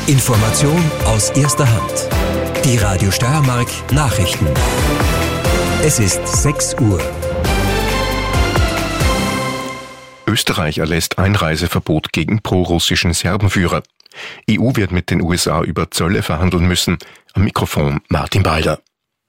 Information aus erster Hand. Die Radio Steiermark Nachrichten. Es ist 6 Uhr. Österreich erlässt Einreiseverbot gegen prorussischen Serbenführer. EU wird mit den USA über Zölle verhandeln müssen. Am Mikrofon Martin Balder.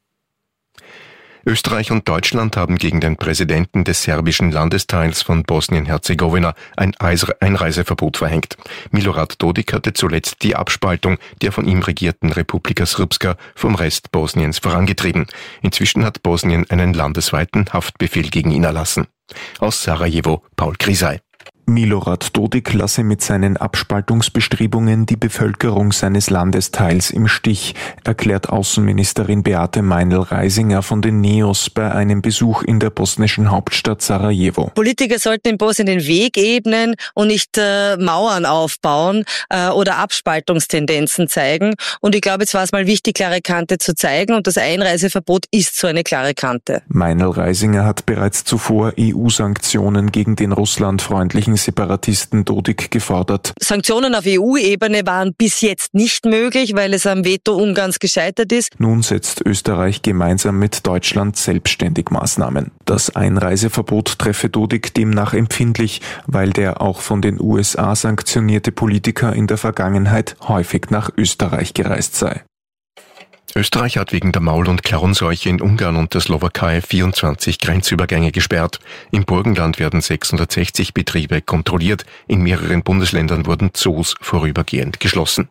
Österreich und Deutschland haben gegen den Präsidenten des serbischen Landesteils von Bosnien-Herzegowina ein Einreiseverbot verhängt. Milorad Dodik hatte zuletzt die Abspaltung der von ihm regierten Republika Srpska vom Rest Bosniens vorangetrieben. Inzwischen hat Bosnien einen landesweiten Haftbefehl gegen ihn erlassen. Aus Sarajevo, Paul Krisay. Milorad Dodik lasse mit seinen Abspaltungsbestrebungen die Bevölkerung seines Landesteils im Stich, erklärt Außenministerin Beate Meinl-Reisinger von den NEOS bei einem Besuch in der bosnischen Hauptstadt Sarajevo. Politiker sollten in Bosnien den Weg ebnen und nicht Mauern aufbauen oder Abspaltungstendenzen zeigen. Und ich glaube, jetzt war es mal wichtig, klare Kante zu zeigen, und das Einreiseverbot ist so eine klare Kante. Meinl-Reisinger hat bereits zuvor EU-Sanktionen gegen den russlandfreundlichen Separatisten Dodik gefordert. Sanktionen auf EU-Ebene waren bis jetzt nicht möglich, weil es am Veto Ungarns gescheitert ist. Nun setzt Österreich gemeinsam mit Deutschland selbstständig Maßnahmen. Das Einreiseverbot treffe Dodik demnach empfindlich, weil der auch von den USA sanktionierte Politiker in der Vergangenheit häufig nach Österreich gereist sei. Österreich hat wegen der Maul- und Klauenseuche in Ungarn und der Slowakei 24 Grenzübergänge gesperrt. Im Burgenland werden 660 Betriebe kontrolliert. In mehreren Bundesländern wurden Zoos vorübergehend geschlossen.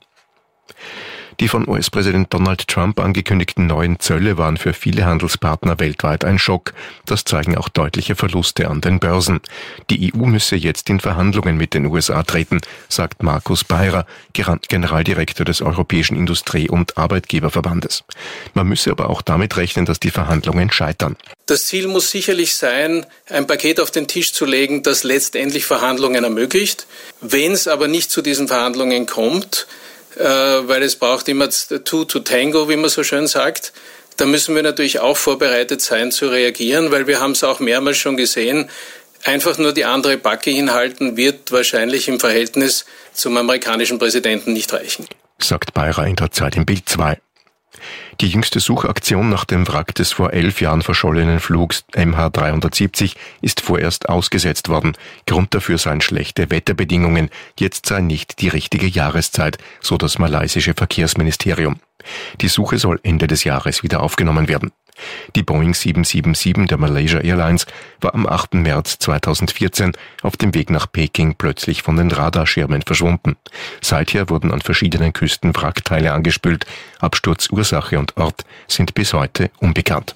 Die von US-Präsident Donald Trump angekündigten neuen Zölle waren für viele Handelspartner weltweit ein Schock. Das zeigen auch deutliche Verluste an den Börsen. Die EU müsse jetzt in Verhandlungen mit den USA treten, sagt Markus Beirer, Generaldirektor des Europäischen Industrie- und Arbeitgeberverbandes. Man müsse aber auch damit rechnen, dass die Verhandlungen scheitern. Das Ziel muss sicherlich sein, ein Paket auf den Tisch zu legen, das letztendlich Verhandlungen ermöglicht. Wenn es aber nicht zu diesen Verhandlungen kommt, weil es braucht immer two to tango, wie man so schön sagt. Da müssen wir natürlich auch vorbereitet sein zu reagieren, weil wir haben es auch mehrmals schon gesehen, einfach nur die andere Backe hinhalten wird wahrscheinlich im Verhältnis zum amerikanischen Präsidenten nicht reichen. Sagt Beirer in der Zeit im Bild 2. Die jüngste Suchaktion nach dem Wrack des vor 11 Jahren verschollenen Flugs MH370 ist vorerst ausgesetzt worden. Grund dafür seien schlechte Wetterbedingungen. Jetzt sei nicht die richtige Jahreszeit, so das malaysische Verkehrsministerium. Die Suche soll Ende des Jahres wieder aufgenommen werden. Die Boeing 777 der Malaysia Airlines war am 8. März 2014 auf dem Weg nach Peking plötzlich von den Radarschirmen verschwunden. Seither wurden an verschiedenen Küsten Wrackteile angespült. Absturzursache und Ort sind bis heute unbekannt.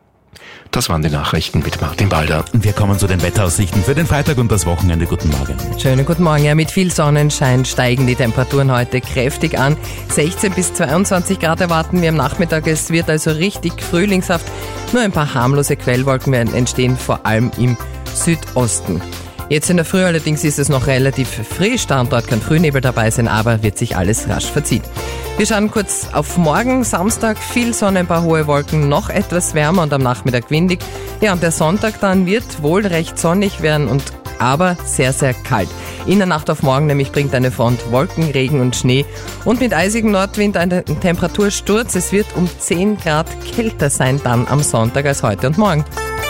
Das waren die Nachrichten mit Martin Balder. Wir kommen zu den Wetteraussichten für den Freitag und das Wochenende. Guten Morgen. Schönen guten Morgen. Ja, mit viel Sonnenschein steigen die Temperaturen heute kräftig an. 16 bis 22 Grad erwarten wir am Nachmittag. Es wird also richtig frühlingshaft. Nur ein paar harmlose Quellwolken werden entstehen, vor allem im Südosten. Jetzt in der Früh allerdings ist es noch relativ frisch, da und dort kann Frühnebel dabei sein, aber wird sich alles rasch verziehen. Wir schauen kurz auf morgen, Samstag, viel Sonne, ein paar hohe Wolken, noch etwas wärmer und am Nachmittag windig. Ja, und der Sonntag dann wird wohl recht sonnig werden aber sehr, sehr kalt. In der Nacht auf morgen nämlich bringt eine Front Wolken, Regen und Schnee und mit eisigem Nordwind einen Temperatursturz. Es wird um 10 Grad kälter sein dann am Sonntag als heute und morgen.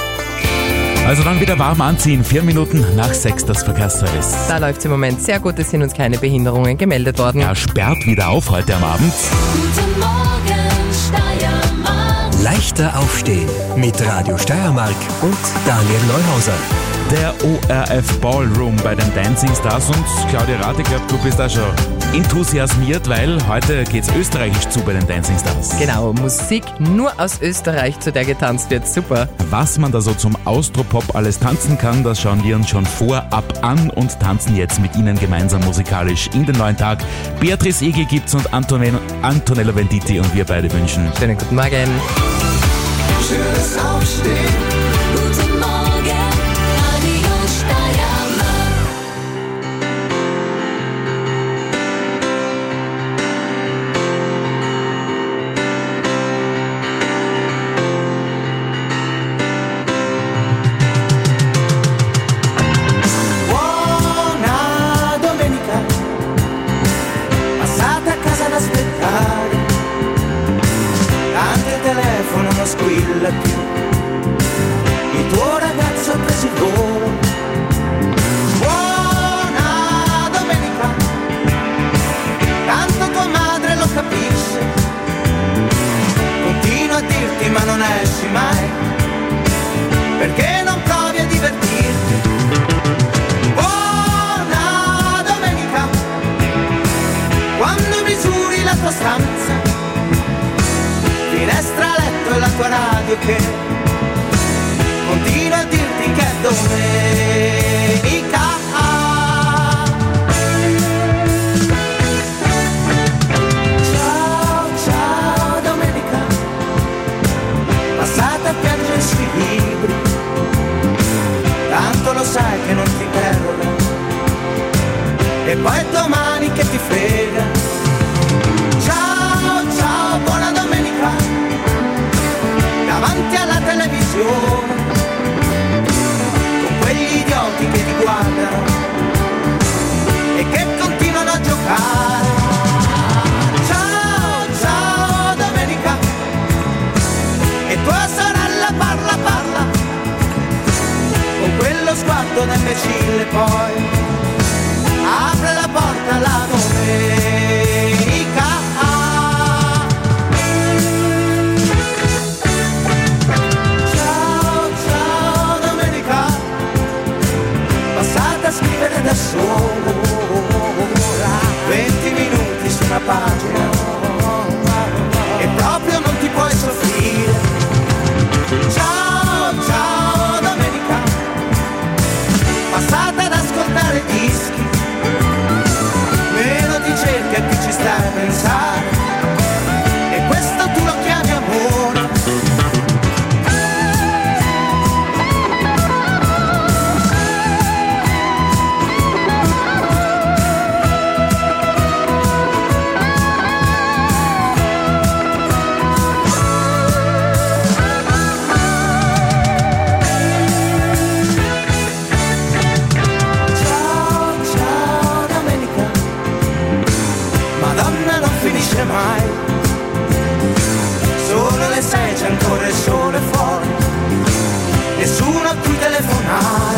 Also dann wieder warm anziehen, 4 Minuten nach 6 das Verkehrsservice. Da läuft es im Moment sehr gut, es sind uns keine Behinderungen gemeldet worden. Ja, sperrt wieder auf heute am Abend. Guten Morgen, Steiermark. Leichter aufstehen mit Radio Steiermark und Daniel Neuhauser. Der ORF Ballroom bei den Dancing Stars und Claudia Rath, ich glaube, du bist da schon enthusiasmiert, weil heute geht's österreichisch zu bei den Dancing Stars. Genau, Musik nur aus Österreich, zu der getanzt wird, super. Was man da so zum Austropop alles tanzen kann, das schauen wir uns schon vorab an und tanzen jetzt mit Ihnen gemeinsam musikalisch in den neuen Tag. Beatrice Egli gibt's und Antonella Venditti und wir beide wünschen schönen guten Morgen. Schönes Aufstehen. Guten Morgen, Radio Steiermark. Buona domenica, passata a casa nulla più. Il tuo ragazzo ha preso il volo. Buona domenica, tanto tua madre lo capisce. Continua a dirti ma non esci mai, perché non provi a divertirti. Buona domenica, quando misuri la tua stanza, finestra, letto e la tua radio che continua a dirti che è domenica. Ciao, ciao domenica, passata a piangere sui libri, tanto lo sai che non ti interroga, e poi è domani che ti frega. Ciao, ciao, buona domenica, davanti alla televisione, con quegli idioti che ti guardano e che continuano a giocare. Ciao, ciao domenica, e tua sorella parla, parla, con quello sguardo da imbecille, poi apre la porta alla domenica. Ciao, ciao domenica, passata a scrivere da sola, 20 minuti su una pagina, e proprio non ti puoi soffrire. Ciao, ciao domenica, passata ad ascoltare dischi, meno ti cerca e più ci stai a pensare, e questo tu lo chiami amore. Ciao, ciao domenica, Madonna non finisce mai, solo le 6 c'è ancora il sole fuori, nessuno a cui telefonare.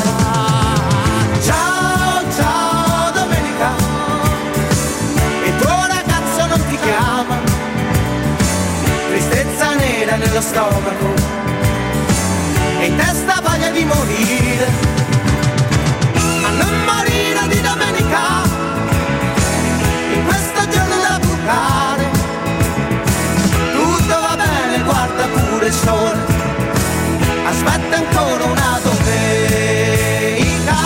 Ciao, ciao domenica, il tuo ragazzo non ti chiama, tristezza nera nello stomaco e in testa voglia di morire, ma non morire di domenica, in questo giorno da bucare. Tutto va bene, guarda pure il sole, aspetta ancora una domenica.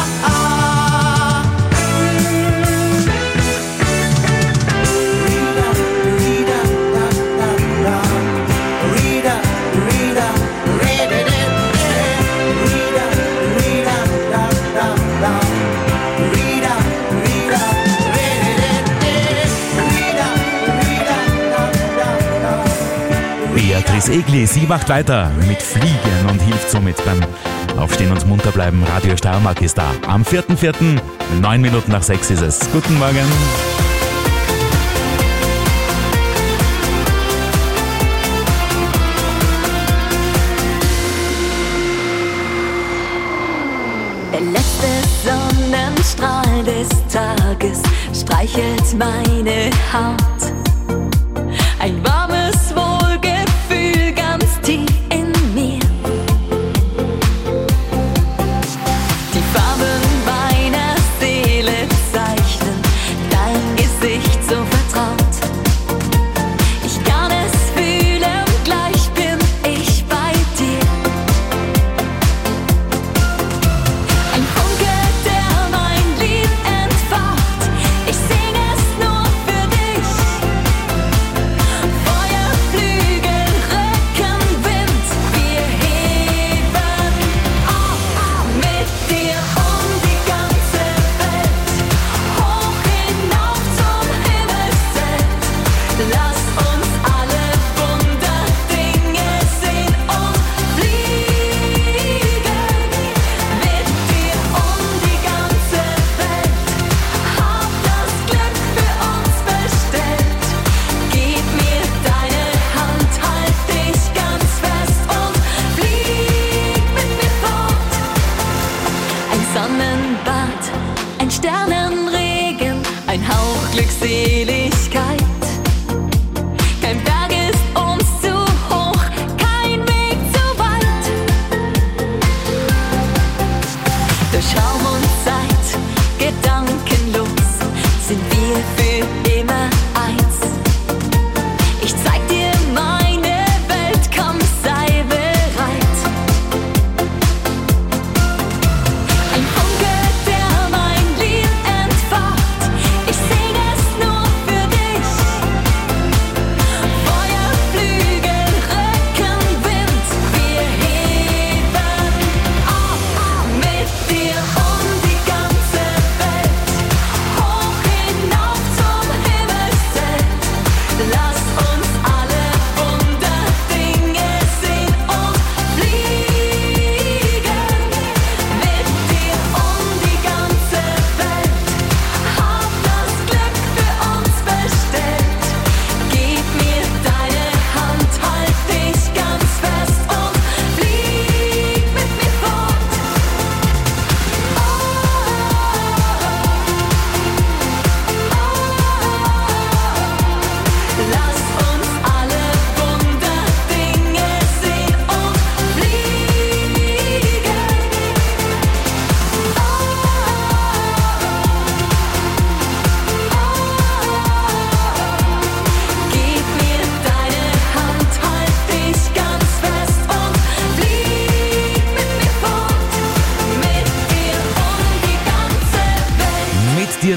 Rida, rida, da, da, da. Rida, rida, rida, rida, rida, da, da, da. Rida, rida, rida, da, da, da. Beatrice Egli, sie macht weiter mit Fliegen und hilft somit beim Aufstehen und munter bleiben. Radio Steiermark ist da. Am 4.4., 9 Minuten nach 6 ist es. Guten Morgen. Der letzte Sonnenstrahl des Tages streichelt meine Haut. Ein warmes Wohlgefühl ganz tief in mir. Die Farben meiner Seele zeichnen dein Gesicht so vertraut. Ich kann es fühlen, gleich bin ich bei dir. Ein Funke, der mein Lied entfacht. Ich sing es nur für dich.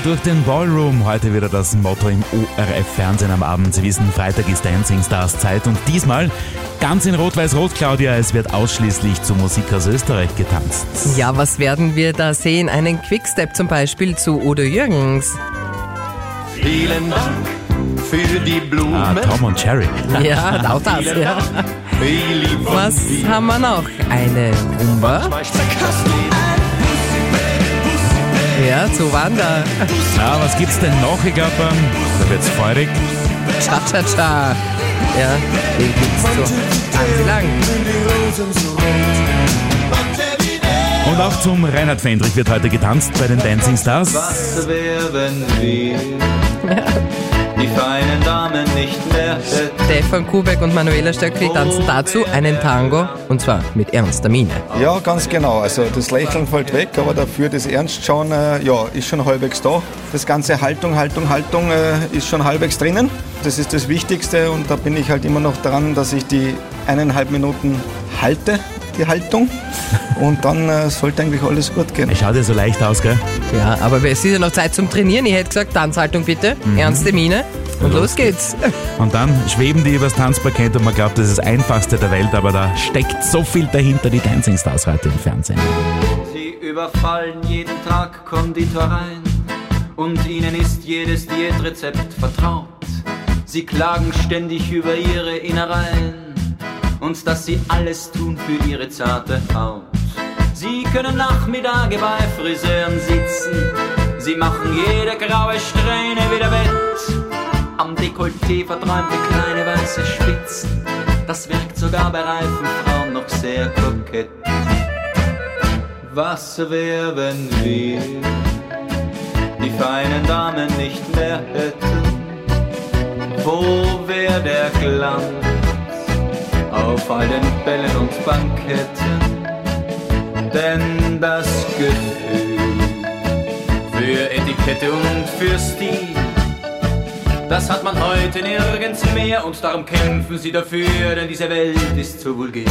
durch den Ballroom. Heute wieder das Motto im ORF-Fernsehen am Abend. Sie wissen, Freitag ist Dancing Stars Zeit und diesmal ganz in Rot-Weiß-Rot, Claudia. Es wird ausschließlich zu Musik aus Österreich getanzt. Ja, was werden wir da sehen? Einen Quickstep zum Beispiel zu Udo Jürgens. Vielen Dank für die Blumen. Tom und Jerry. Ja, auch das, ja. Was haben wir noch? Eine Rumba. Ja, zu Wanda. Ja, was gibt's denn noch? Ich glaube, da wird's feurig. Cha-cha-cha. Ja, den gibt's so ganz lang. Und auch zum Reinhard Fendrich wird heute getanzt bei den Dancing Stars. Was wäre, wenn wir die feinen Damen nicht mehr hätten? Stefan Kubeck und Manuela Stöckli tanzen dazu einen Tango, und zwar mit ernster Miene. Ja, ganz genau. Also das Lächeln fällt weg, aber dafür das Ernstschauen ist schon halbwegs da. Das ganze Haltung ist schon halbwegs drinnen. Das ist das Wichtigste und da bin ich halt immer noch dran, dass ich die 1,5 Minuten halte, die Haltung. Und dann sollte eigentlich alles gut gehen. Es schaut ja so leicht aus, gell? Ja, aber es ist ja noch Zeit zum Trainieren. Ich hätte gesagt, Tanzhaltung bitte, ernste Miene und los geht's. Und dann schweben die übers Tanzparkett und man glaubt, das ist das Einfachste der Welt, aber da steckt so viel dahinter, die Dancing Stars heute im Fernsehen. Sie überfallen jeden Tag Konditoreien und ihnen ist jedes Diätrezept vertraut. Sie klagen ständig über ihre Innereien und dass sie alles tun für ihre zarte Haut. Sie können Nachmittage bei Friseuren sitzen, sie machen jede graue Strähne wieder wett. Am Dekolleté verträumte kleine weiße Spitzen, das wirkt sogar bei reifen Frauen noch sehr kokett. Was wär, wenn wir die feinen Damen nicht mehr hätten? Wo wär der Glanz auf all den Bällen und Banketten? Denn das Gefühl für Etikette und für Stil, das hat man heute nirgends mehr und darum kämpfen sie dafür, denn diese Welt ist so vulgär.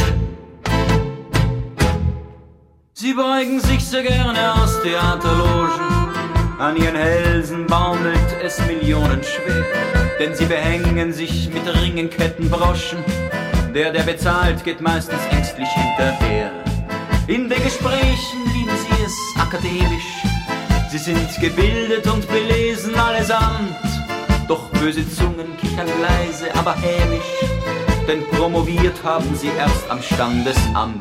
Sie beugen sich sehr gerne aus Theaterlogen, an ihren Hälsen baumelt es millionenschwer, denn sie behängen sich mit Ringen, Ketten, Broschen, der bezahlt, geht meistens ängstlich hinterher. In den Gesprächen lieben sie es akademisch, sie sind gebildet und belesen allesamt, doch böse Zungen kichern leise, aber hämisch, denn promoviert haben sie erst am Standesamt.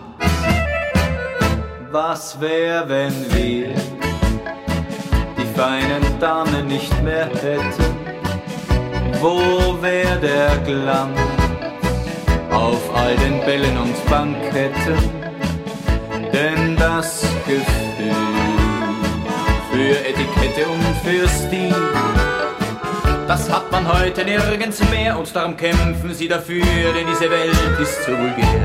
Was wär, wenn wir die feinen Damen nicht mehr hätten? Wo wär der Glanz auf all den Bällen und Banketten? Denn das Gefühl für Etikette und für Stil, das hat man heute nirgends mehr und darum kämpfen sie dafür, denn diese Welt ist so vulgär.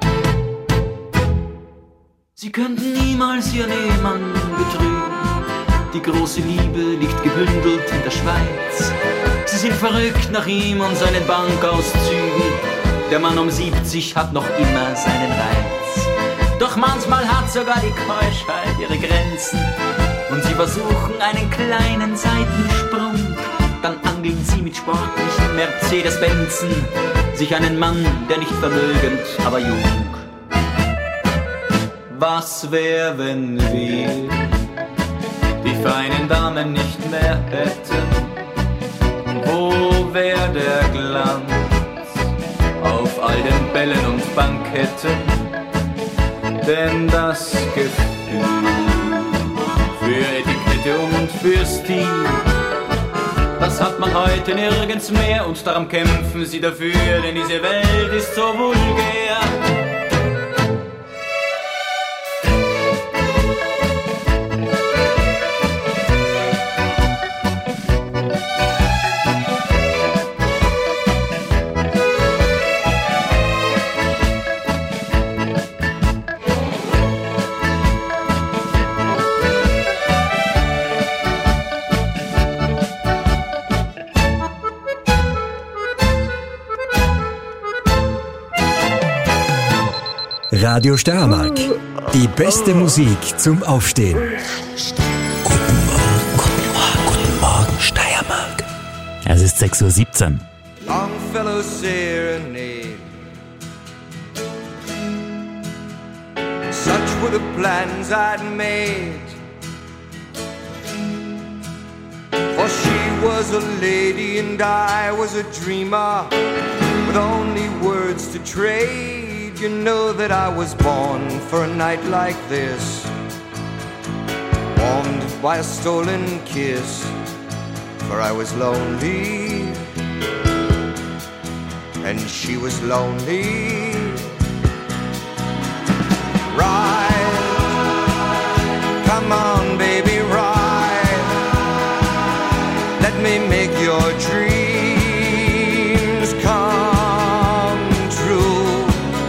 Sie könnten niemals ihren Ehemann betrügen, die große Liebe liegt gebündelt in der Schweiz. Sie sind verrückt nach ihm und seinen Bankauszügen, der Mann um 70 hat noch immer seinen Reiz. Doch manchmal hat sogar die Keuschheit ihre Grenzen und sie versuchen einen kleinen Seitensprung. Dann angeln sie mit sportlichen Mercedes-Benzen sich einen Mann, der nicht vermögend, aber jung. Was wär, wenn wir die feinen Damen nicht mehr hätten? Wo wär der Glanz auf all den Bällen und Banketten? Denn das Gefühl für Etikette und für Stil, das hat man heute nirgends mehr und darum kämpfen sie dafür, denn diese Welt ist so vulgär. Radio Steiermark. Die beste Musik zum Aufstehen. Guten Morgen, Steiermark. Es ist 6:17 Uhr. Longfellow Serenade. Such were the plans I'd made. For she was a lady and I was a dreamer with only words to trade. You know that I was born for a night like this, warmed by a stolen kiss. For I was lonely and she was lonely. Ride, come on baby, ride. Let me make your dreams come true.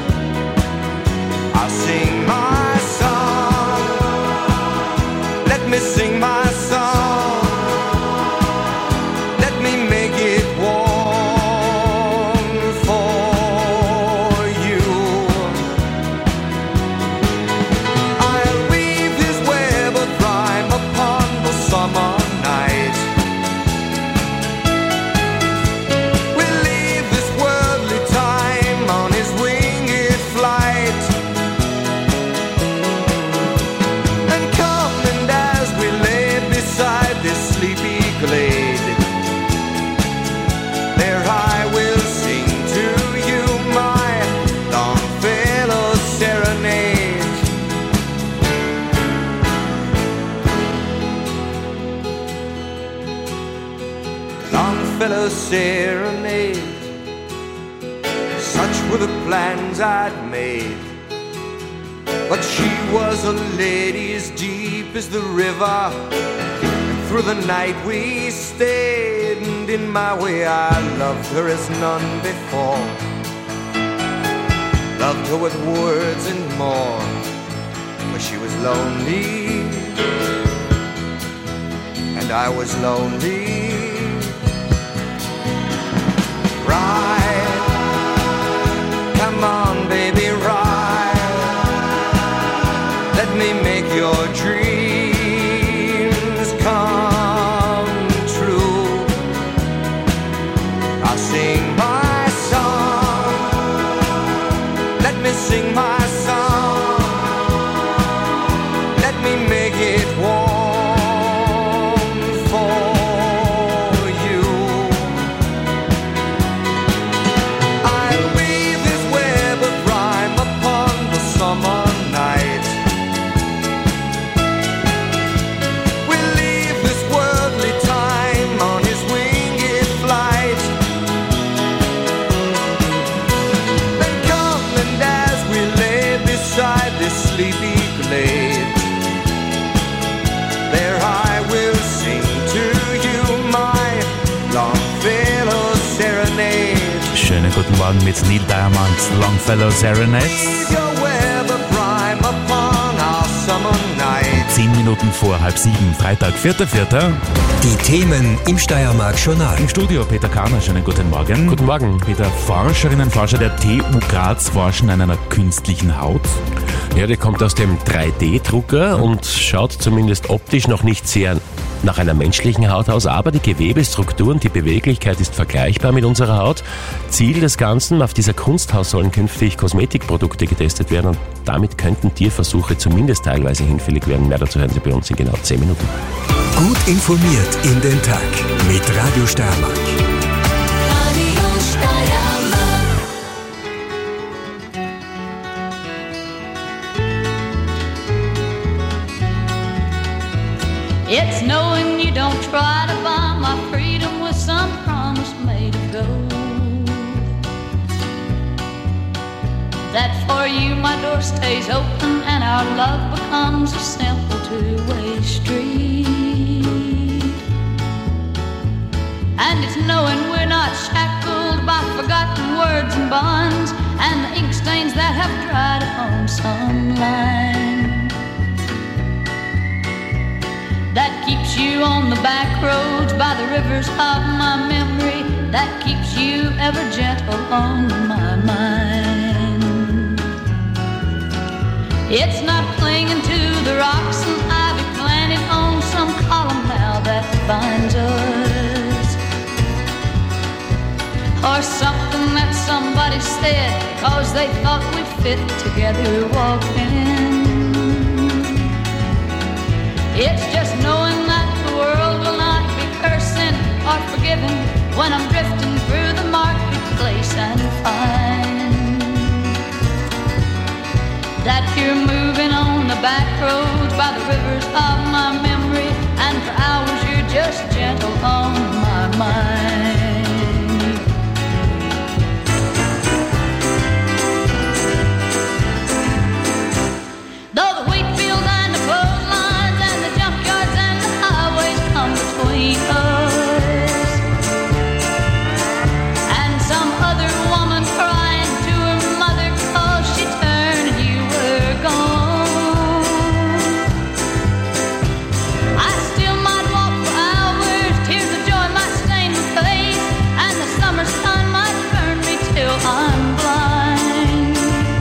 I'll sing my song, let me sing my song. Let me make it warm for you. I'll weave this web of rhyme upon the summer night. We'll leave this worldly time on his winged flight. And come, and as we lay beside this sleepy glade, there I will sing to you my Longfellow serenade. Longfellow serenade. Such were the plans I'd made. But she was a lady as deep as the river. Through the night we stayed, and in my way I loved her as none before. Loved her with words and more, for she was lonely, and I was lonely. Ride, come on baby, ride. Let me make your dreams come true. I'll sing my song, let me sing my song. Let me make it warm for you. I'll weave this web of rhyme upon the summer night. We'll leave this worldly time on his winged flight. Then come, and as we lay beside this sleepy glade, there I will sing to you my Longfellow serenade. Schönen guten Morgen mit Neil Diamond, Longfellow Serenade. Weave your web of rhyme upon our summer night. 10 Minuten vor 6:30, Freitag, 4.4. Die Themen im Steiermark-Journal. Im Studio Peter Kahner, schönen guten Morgen. Guten Morgen. Peter, Forscherinnen und Forscher der TU Graz forschen an einer künstlichen Haut. Ja, die kommt aus dem 3D-Drucker und schaut zumindest optisch noch nicht sehr nach einer menschlichen Haut aus, aber die Gewebestruktur und die Beweglichkeit ist vergleichbar mit unserer Haut. Ziel des Ganzen: auf dieser Kunsthaut sollen künftig Kosmetikprodukte getestet werden und damit könnten Tierversuche zumindest teilweise hinfällig werden. Mehr dazu hören Sie bei uns in genau 10 Minuten. Gut informiert in den Tag mit Radio Steiermark. Radio Steiermark. It's knowing you don't try to buy my freedom with some promise made of gold. That for you my door stays open and our love becomes a simple two-way street. And it's knowing we're not shackled by forgotten words and bonds and the ink stains that have dried upon some line. That keeps you on the back roads by the rivers of my memory. That keeps you ever gentle on my mind. It's not clinging to the rocks and ivy planted on some column now that binds us. or something that somebody said, 'cause they thought we fit together walking. It's just knowing that the world will not be cursing or forgiving when I'm drifting through the marketplace and find that you're moving on the back roads by the rivers of my memory, and for hours you're just gentle on my mind. Though the wheat field and the clotheslines and the junkyards and the highways come between us, and some other woman crying to her mother 'cause she turned and you were gone, I still might walk for hours, tears of joy might stain my face, and the summer sun might burn me till I'm blind,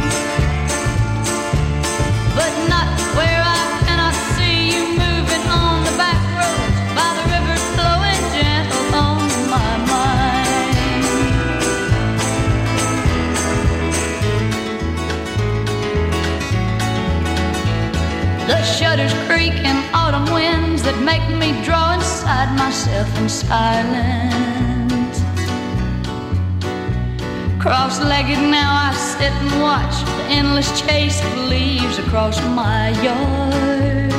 but not where I cannot see you moving on the back roads by the rivers flowing gentle on my mind. The shutters creak in autumn winds that make me draw inside myself in silence. Cross-legged now I sit and watch the endless chase of leaves across my yard,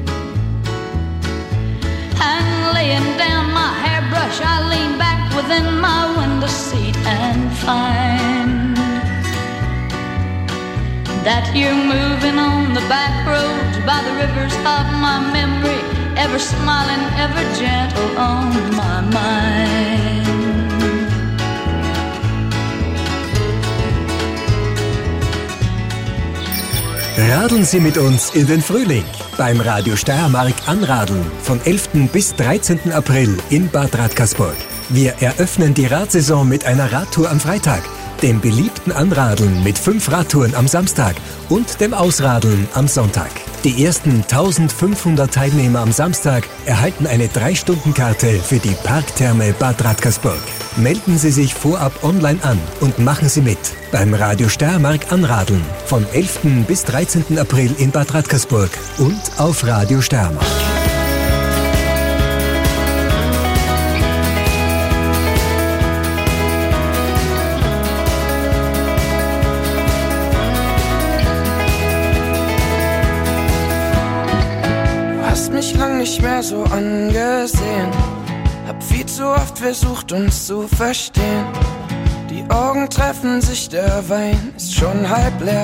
and laying down my hairbrush I lean back within my window seat and find that you're moving on the back roads by the rivers of my memory, ever smiling, ever gentle on my mind. Radeln Sie mit uns in den Frühling beim Radio Steiermark Anradeln von 11. bis 13. April in Bad Radkersburg. Wir eröffnen die Radsaison mit einer Radtour am Freitag, dem beliebten Anradeln mit 5 Radtouren am Samstag und dem Ausradeln am Sonntag. Die ersten 1500 Teilnehmer am Samstag erhalten eine 3-Stunden-Karte für die Parktherme Bad Radkersburg. Melden Sie sich vorab online an und machen Sie mit beim Radio Steiermark Anradeln vom 11. bis 13. April in Bad Radkersburg und auf Radio Steiermark. Nicht mehr so angesehen, hab viel zu oft versucht uns zu verstehen. Die Augen treffen sich, der Wein ist schon halb leer.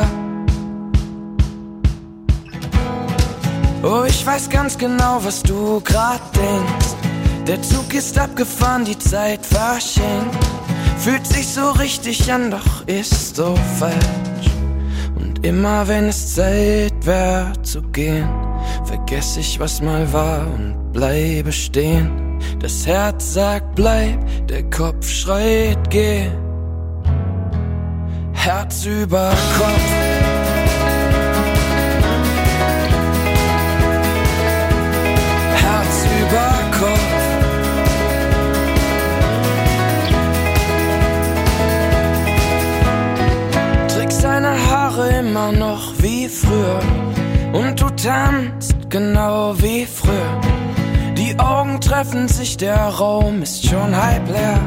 Oh, ich weiß ganz genau, was du grad denkst. Der Zug ist abgefahren, die Zeit verschenkt. Fühlt sich so richtig an, doch ist so falsch. Und immer wenn es Zeit wär zu gehen, vergess ich, was mal war und bleibe stehen. Das Herz sagt bleib, der Kopf schreit geh. Herz über Kopf. Herz über Kopf. Trägst deine Haare immer noch wie früher und du tanzt genau wie früher. Die Augen treffen sich, der Raum ist schon halb leer.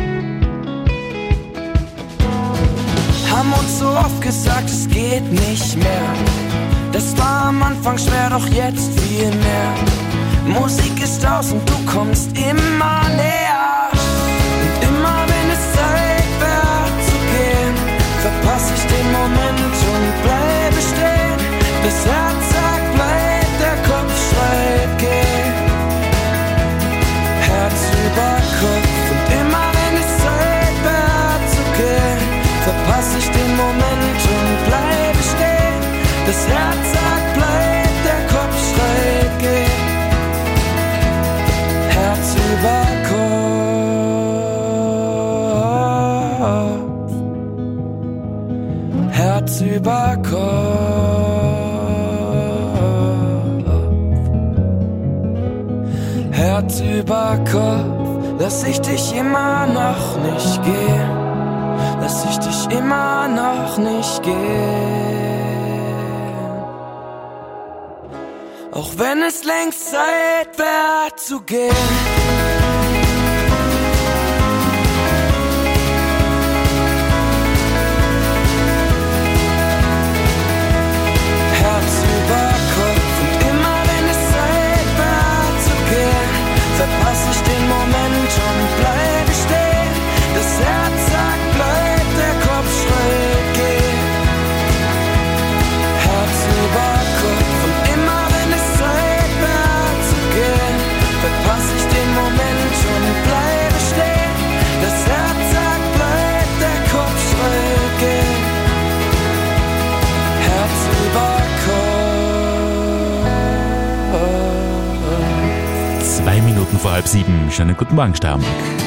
Haben uns so oft gesagt, es geht nicht mehr. Das war am Anfang schwer, doch jetzt viel mehr. Musik ist aus und du kommst immer näher. Und immer wenn es Zeit wär zu gehen, verpass ich den Moment und bleibe stehen. Das Herz sagt bleib, der Kopf schreit geh. Herz über Kopf. Und immer wenn es Zeit wär zu gehen, verpass ich den Moment und bleibe stehen. Das Herz sagt bleib, der Kopf schreit geh. Herz über Kopf. Herz über Kopf. Herz über Kopf, dass ich dich immer noch nicht gehe, dass ich dich immer noch nicht gehe. Auch wenn es längst Zeit wäre zu gehen. Herz über Kopf und immer wenn es Zeit wäre zu gehen, verpasse ich den Moment und bleibe stehen. Das Herz sagt, bleib, der Kopf schreit, geh. Herz über Kopf und immer wenn es Zeit wäre zu gehen, verpasse ich den Moment und bleibe stehen. Das Herz sagt, bleib, der Kopf schreit, geh. Herz über Kopf. 2 Minuten vor 6:30. Schönen guten Morgen, Steiermark.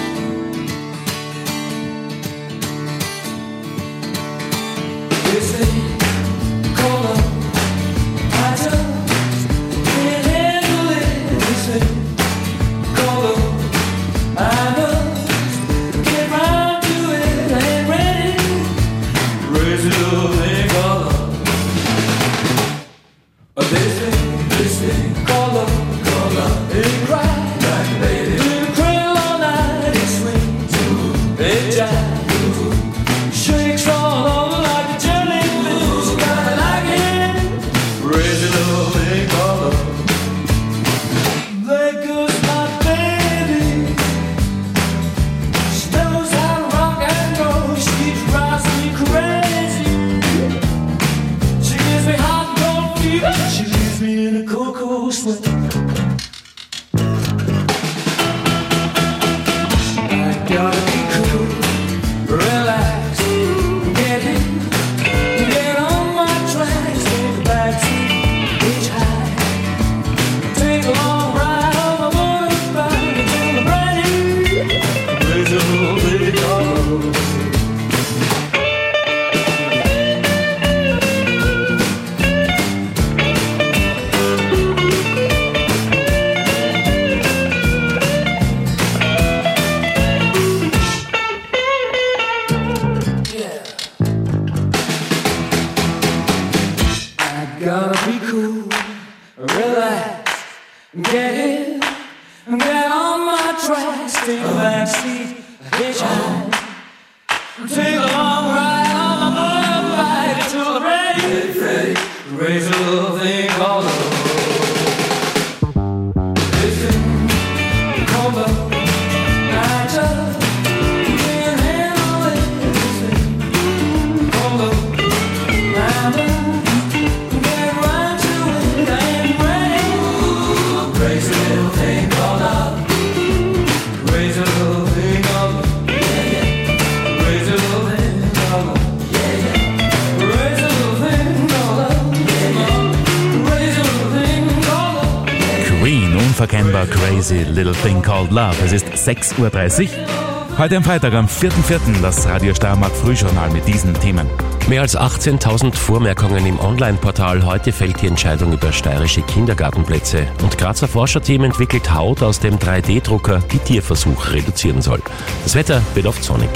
Unverkennbar, Crazy Little Thing Called Love. Es ist 6:30 Uhr. Heute am Freitag, am 4.4. das Radio Steiermark Frühjournal mit diesen Themen. Mehr als 18.000 Vormerkungen im Online-Portal. Heute fällt die Entscheidung über steirische Kindergartenplätze. Und Grazer Forscherteam entwickelt Haut aus dem 3D-Drucker, die Tierversuche reduzieren soll. Das Wetter wird oft sonnig.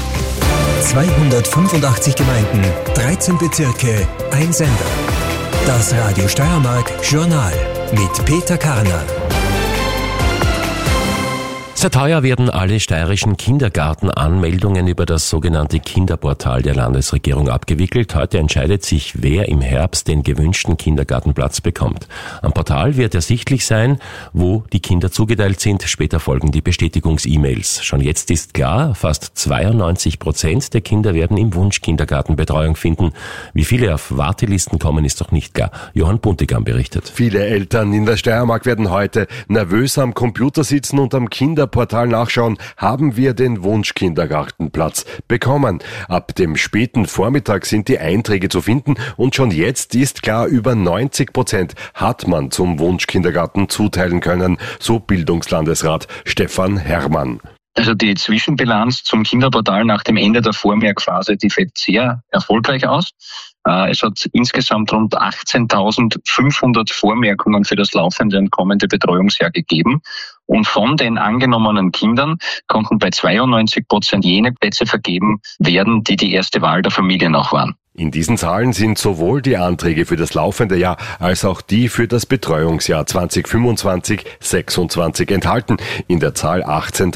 285 Gemeinden, 13 Bezirke, ein Sender. Das Radio Steiermark Journal mit Peter Karner. Seit heuer werden alle steirischen Kindergartenanmeldungen über das sogenannte Kinderportal der Landesregierung abgewickelt. Heute entscheidet sich, wer im Herbst den gewünschten Kindergartenplatz bekommt. Am Portal wird ersichtlich sein, wo die Kinder zugeteilt sind. Später folgen die Bestätigungs-E-Mails. Schon jetzt ist klar, fast 92% der Kinder werden im Wunschkindergarten Betreuung finden. Wie viele auf Wartelisten kommen, ist doch nicht klar. Johann Buntigam berichtet. Viele Eltern in der Steiermark werden heute nervös am Computer sitzen und am Kinderportal nachschauen, haben wir den Wunschkindergartenplatz bekommen. Ab dem späten Vormittag sind die Einträge zu finden und schon jetzt ist klar, über 90% hat man zum Wunschkindergarten zuteilen können, so Bildungslandesrat Stefan Herrmann. Also die Zwischenbilanz zum Kinderportal nach dem Ende der Vormerkphase, die fällt sehr erfolgreich aus. Es hat insgesamt rund 18.500 Vormerkungen für das laufende und kommende Betreuungsjahr gegeben. Und von den angenommenen Kindern konnten bei 92% jene Plätze vergeben werden, die die erste Wahl der Familien auch waren. In diesen Zahlen sind sowohl die Anträge für das laufende Jahr als auch die für das Betreuungsjahr 2025-26 enthalten. In der Zahl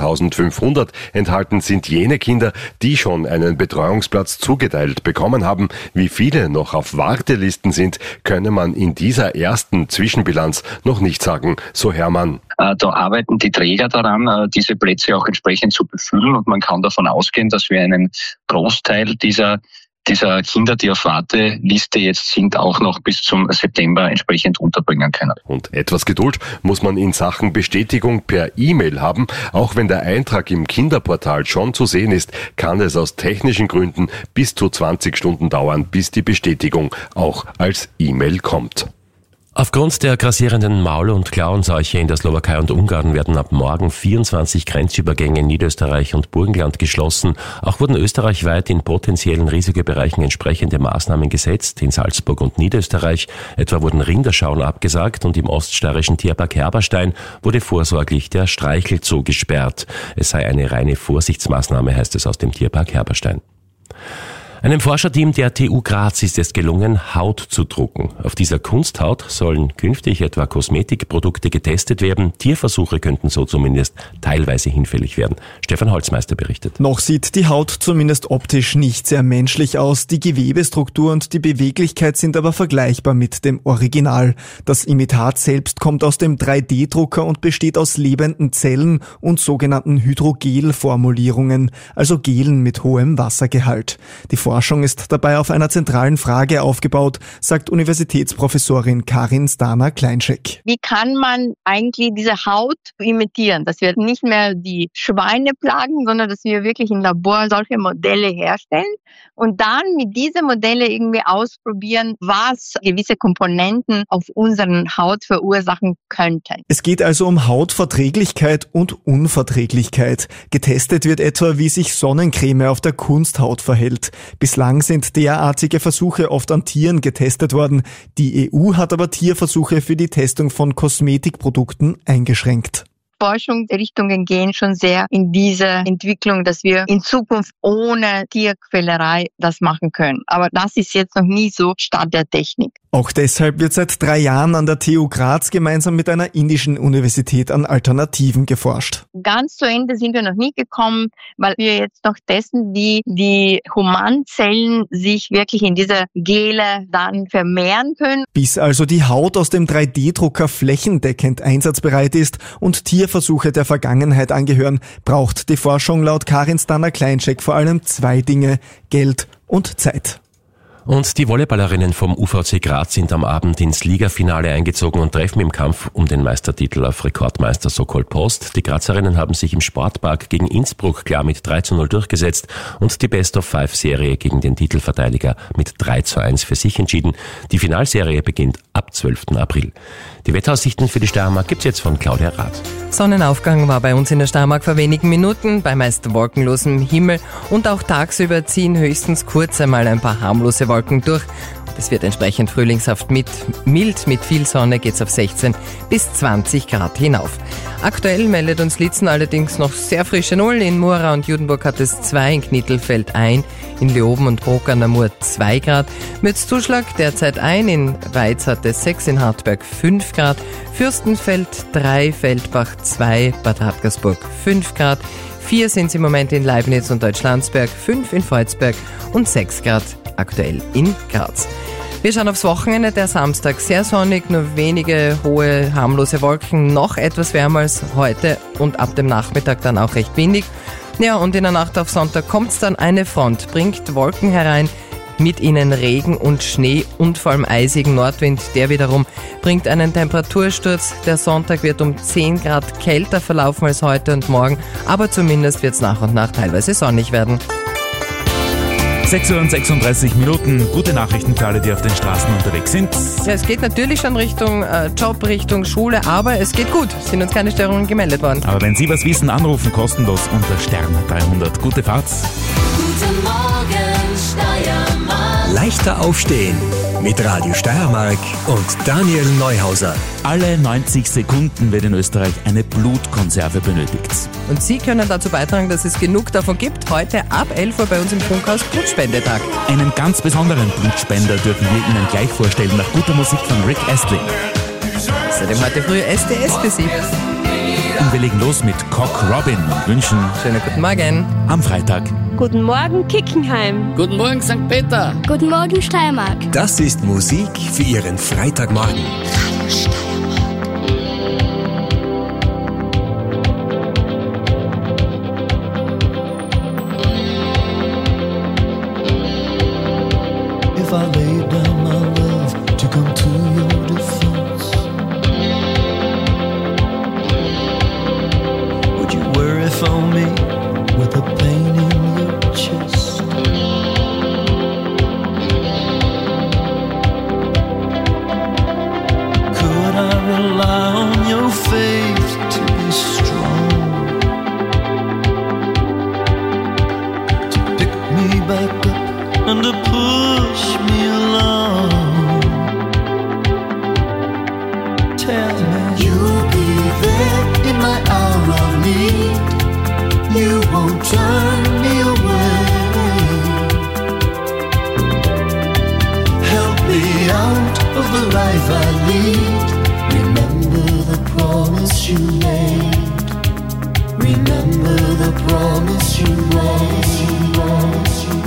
18.500 enthalten sind jene Kinder, die schon einen Betreuungsplatz zugeteilt bekommen haben. Wie viele noch auf Wartelisten sind, könne man in dieser ersten Zwischenbilanz noch nicht sagen, so Hermann. Da arbeiten die Träger daran, diese Plätze auch entsprechend zu befüllen, und man kann davon ausgehen, dass wir einen Großteil dieser Kinder, die auf Warteliste jetzt sind, auch noch bis zum September entsprechend unterbringen können. Und etwas Geduld muss man in Sachen Bestätigung per E-Mail haben. Auch wenn der Eintrag im Kinderportal schon zu sehen ist, kann es aus technischen Gründen bis zu 20 Stunden dauern, bis die Bestätigung auch als E-Mail kommt. Aufgrund der grassierenden Maul- und Klauenseuche in der Slowakei und Ungarn werden ab morgen 24 Grenzübergänge in Niederösterreich und Burgenland geschlossen. Auch wurden österreichweit in potenziellen Risikobereichen entsprechende Maßnahmen gesetzt. In Salzburg und Niederösterreich etwa wurden Rinderschauen abgesagt, und im oststeirischen Tierpark Herberstein wurde vorsorglich der Streichelzoo gesperrt. Es sei eine reine Vorsichtsmaßnahme, heißt es aus dem Tierpark Herberstein. Einem Forscherteam der TU Graz ist es gelungen, Haut zu drucken. Auf dieser Kunsthaut sollen künftig etwa Kosmetikprodukte getestet werden. Tierversuche könnten so zumindest teilweise hinfällig werden. Stefan Holzmeister berichtet. Noch sieht die Haut zumindest optisch nicht sehr menschlich aus. Die Gewebestruktur und die Beweglichkeit sind aber vergleichbar mit dem Original. Das Imitat selbst kommt aus dem 3D-Drucker und besteht aus lebenden Zellen und sogenannten Hydrogel-Formulierungen, also Gelen mit hohem Wassergehalt. Die Forschung ist dabei auf einer zentralen Frage aufgebaut, sagt Universitätsprofessorin Karin Stana-Kleinschek. Wie kann man eigentlich diese Haut imitieren, dass wir nicht mehr die Schweine plagen, sondern dass wir wirklich im Labor solche Modelle herstellen und dann mit diesen Modellen irgendwie ausprobieren, was gewisse Komponenten auf unseren Haut verursachen könnten. Es geht also um Hautverträglichkeit und Unverträglichkeit. Getestet wird etwa, wie sich Sonnencreme auf der Kunsthaut verhält. Bislang sind derartige Versuche oft an Tieren getestet worden. Die EU hat aber Tierversuche für die Testung von Kosmetikprodukten eingeschränkt. Forschungsrichtungen gehen schon sehr in diese Entwicklung, dass wir in Zukunft ohne Tierquälerei das machen können. Aber das ist jetzt noch nie so Stand der Technik. Auch deshalb wird seit 3 Jahren an der TU Graz gemeinsam mit einer indischen Universität an Alternativen geforscht. Ganz zu Ende sind wir noch nie gekommen, weil wir jetzt noch testen, wie die Humanzellen sich wirklich in dieser Gele dann vermehren können. Bis also die Haut aus dem 3D-Drucker flächendeckend einsatzbereit ist und Tierversuche der Vergangenheit angehören, braucht die Forschung laut Karin Stana-Kleinschek vor allem 2 Dinge: Geld und Zeit. Und die Volleyballerinnen vom UVC Graz sind am Abend ins Ligafinale eingezogen und treffen im Kampf um den Meistertitel auf Rekordmeister Sokol Post. Die Grazerinnen haben sich im Sportpark gegen Innsbruck klar mit 3:0 durchgesetzt und die Best-of-5-Serie gegen den Titelverteidiger mit 3:1 für sich entschieden. Die Finalserie beginnt ab 12. April. Die Wetteraussichten für die Steiermark gibt's jetzt von Claudia Rath. Sonnenaufgang war bei uns in der Steiermark vor wenigen Minuten, bei meist wolkenlosem Himmel, und auch tagsüber ziehen höchstens kurz einmal ein paar harmlose Wolken durch. Es wird entsprechend frühlingshaft mild, mit viel Sonne geht's auf 16 bis 20 Grad hinauf. Aktuell meldet uns Litzen allerdings noch sehr frische Null. In Mura und Judenburg hat es 2, in Knittelfeld 1, in Leoben und Bruck an der Mur 2 Grad. Mürzzuschlag derzeit 1, in Weiz hat es 6, in Hartberg 5 Grad, Fürstenfeld 3, Feldbach 2, Bad Radkersburg 5 Grad, 4 sind es im Moment in Leibniz und Deutschlandsberg, 5 in Volzberg und 6 Grad aktuell in Graz. Wir schauen aufs Wochenende, der Samstag sehr sonnig, nur wenige hohe, harmlose Wolken, noch etwas wärmer als heute und ab dem Nachmittag dann auch recht windig. Ja, und in der Nacht auf Sonntag kommt's dann eine Front, bringt Wolken herein, mit ihnen Regen und Schnee und vor allem eisigen Nordwind. Der wiederum bringt einen Temperatursturz. Der Sonntag wird um 10 Grad kälter verlaufen als heute und morgen, aber zumindest wird's nach und nach teilweise sonnig werden. 6:36 Minuten. Gute Nachrichten für alle, die auf den Straßen unterwegs sind. Ja, es geht natürlich schon Richtung Job, Richtung Schule, aber es geht gut. Es sind uns keine Störungen gemeldet worden. Aber wenn Sie was wissen, anrufen kostenlos unter Stern 300. Gute Fahrt. Guten Morgen, Steiermark. leichter aufstehen. Mit Radio Steiermark und Daniel Neuhauser. Alle 90 Sekunden wird in Österreich eine Blutkonserve benötigt. Und Sie können dazu beitragen, dass es genug davon gibt. Heute ab 11 Uhr bei uns im Funkhaus Blutspendetag. Einen ganz besonderen Blutspender dürfen wir Ihnen gleich vorstellen, nach guter Musik von Rick Astley. Außerdem heute früh SDS für Sie. Und wir legen los mit Cock Robin und wünschen schönen guten Morgen am Freitag. Guten Morgen Kickenheim. Guten Morgen St. Peter. Guten Morgen Steiermark. Das ist Musik für Ihren Freitagmorgen. Radio Steiermark. If I laid down my love to come to your defense, would you worry for me with a pain in your chest? Could I rely on your faith to be strong, to pick me back up and to push me along? Tell me you'll be there in my hour of need. You won't turn me away. Help me out of the life I lead. Remember the promise you made. Remember the promise you made.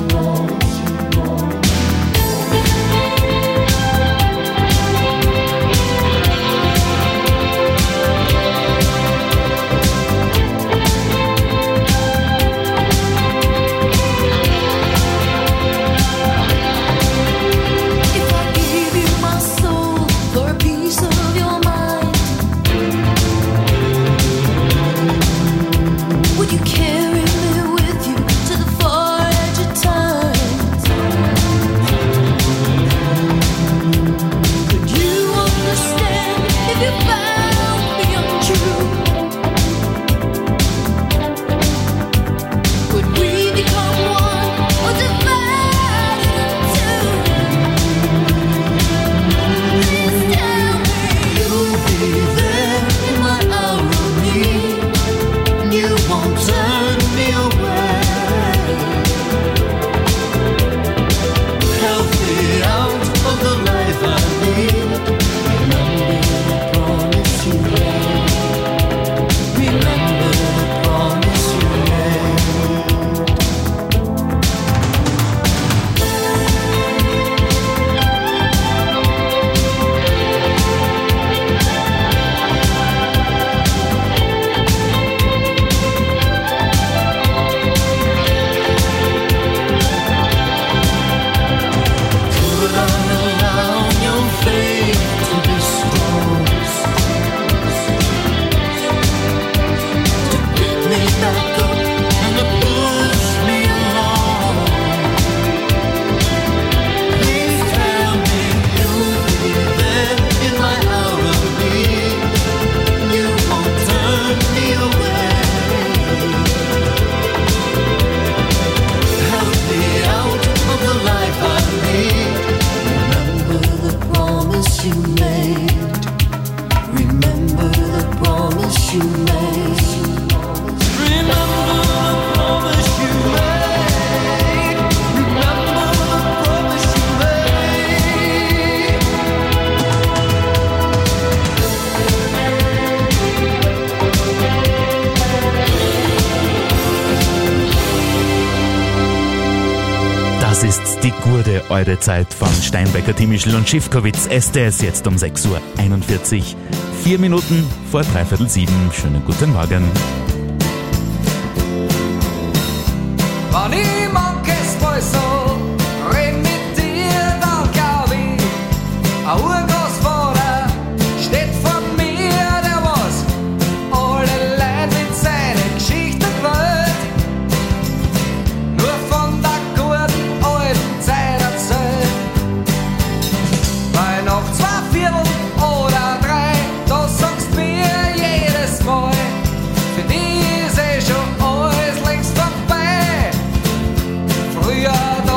Das ist die gute eure Zeit von Steinbecker, Timischl und Schiffkowitz. SDS jetzt um 6:41 Uhr. 4 Minuten vor 6:45. Schönen guten Morgen. Wann ich manchmal so red mit dir, dann glaub ich, ein Urgroßvater steht vor mir, der was alle Leute mit seiner Geschichte quält. Nur von der guten alten Zeit erzählt. Weil nach 2 Viertel oder 3, da sagst mir jedes Mal, für die ist schon alles längst vorbei. Früher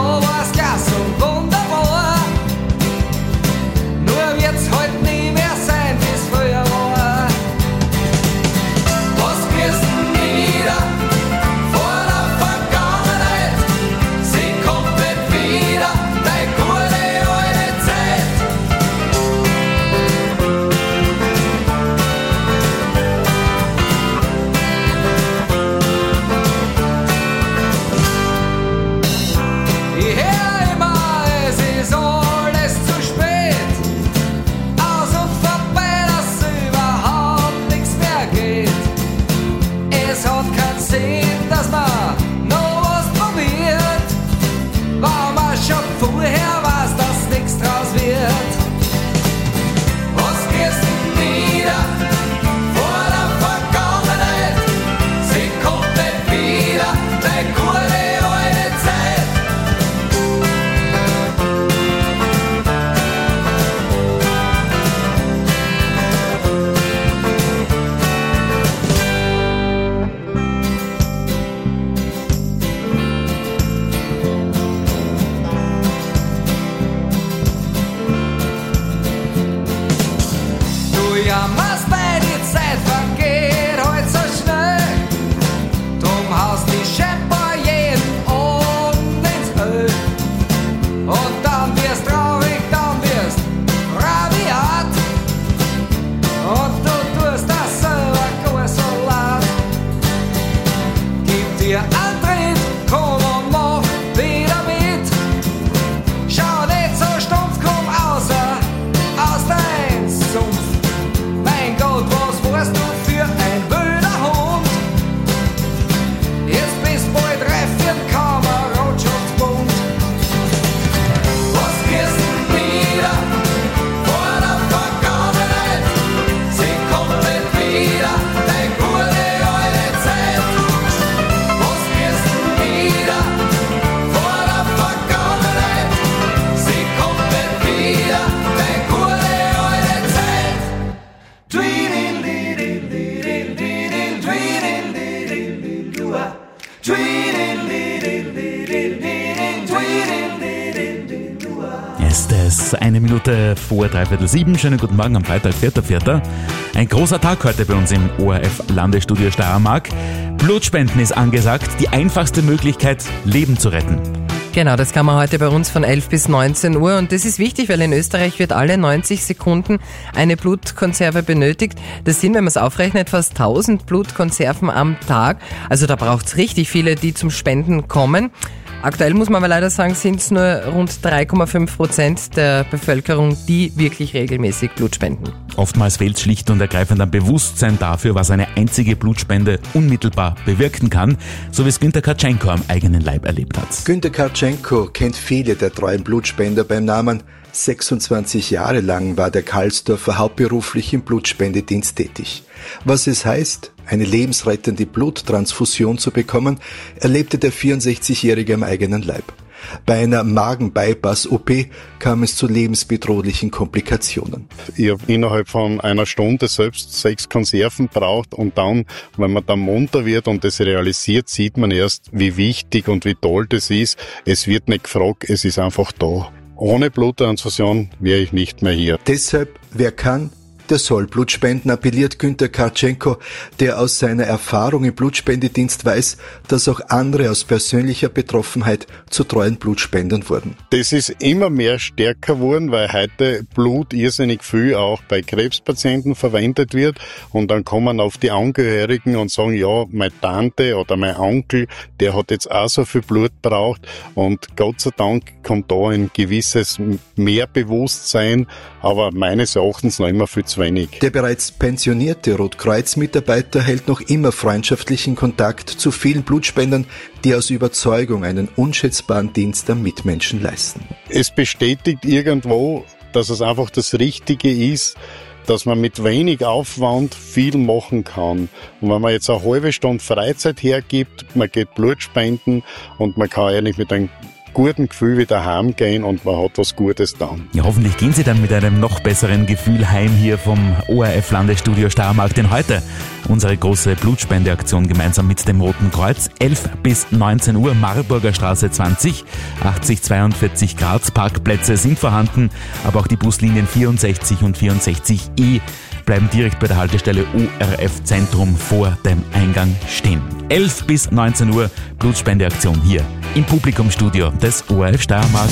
Es 1 Minute vor 6:15. Schönen guten Morgen am Freitag, 4.4. Ein großer Tag heute bei uns im ORF-Landesstudio Steiermark. Blutspenden ist angesagt, die einfachste Möglichkeit, Leben zu retten. Genau, das kann man heute bei uns von 11 bis 19 Uhr und das ist wichtig, weil in Österreich wird alle 90 Sekunden eine Blutkonserve benötigt. Das sind, wenn man es aufrechnet, fast 1000 Blutkonserven am Tag. Also da braucht es richtig viele, die zum Spenden kommen. Aktuell muss man aber leider sagen, sind es nur rund 3,5% der Bevölkerung, die wirklich regelmäßig Blut spenden. Oftmals fehlt schlicht und ergreifend am Bewusstsein dafür, was eine einzige Blutspende unmittelbar bewirken kann, so wie es Günter Kartschenko am eigenen Leib erlebt hat. Günter Kartschenko kennt viele der treuen Blutspender beim Namen. 26 Jahre lang war der Karlsdorfer hauptberuflich im Blutspendedienst tätig. Was es heißt, eine lebensrettende Bluttransfusion zu bekommen, erlebte der 64-Jährige am eigenen Leib. Bei einer Magen-Bypass-OP kam es zu lebensbedrohlichen Komplikationen. Ich habe innerhalb von einer Stunde selbst 6 Konserven braucht und dann, wenn man dann munter wird und das realisiert, sieht man erst, wie wichtig und wie toll das ist. Es wird nicht gefragt, es ist einfach da. Ohne Bluttransfusion wäre ich nicht mehr hier. Deshalb, wer kann, der soll Blut spenden, appelliert Günter Kartschenko, der aus seiner Erfahrung im Blutspendedienst weiß, dass auch andere aus persönlicher Betroffenheit zu treuen Blutspendern wurden. Das ist immer mehr stärker geworden, weil heute Blut irrsinnig viel auch bei Krebspatienten verwendet wird und dann kommen auf die Angehörigen und sagen, ja, meine Tante oder mein Onkel, der hat jetzt auch so viel Blut braucht und Gott sei Dank kommt da ein gewisses Mehrbewusstsein, aber meines Erachtens noch immer viel zu wenig. Der bereits pensionierte Rotkreuz-Mitarbeiter hält noch immer freundschaftlichen Kontakt zu vielen Blutspendern, die aus Überzeugung einen unschätzbaren Dienst am Mitmenschen leisten. Es bestätigt irgendwo, dass es einfach das Richtige ist, dass man mit wenig Aufwand viel machen kann. Und wenn man jetzt eine halbe Stunde Freizeit hergibt, man geht Blut spenden und man kann eigentlich mit einem guten Gefühl wieder heimgehen und man hat was Gutes dann. Ja, hoffentlich gehen Sie dann mit einem noch besseren Gefühl heim hier vom ORF-Landesstudio Steiermark, denn heute unsere große Blutspendeaktion gemeinsam mit dem Roten Kreuz, 11 bis 19 Uhr, Marburger Straße 20, 8042 Graz, Parkplätze sind vorhanden, aber auch die Buslinien 64 und 64E bleiben direkt bei der Haltestelle ORF Zentrum vor dem Eingang stehen. 11 bis 19 Uhr Blutspendeaktion hier im Publikumsstudio des ORF Steiermark.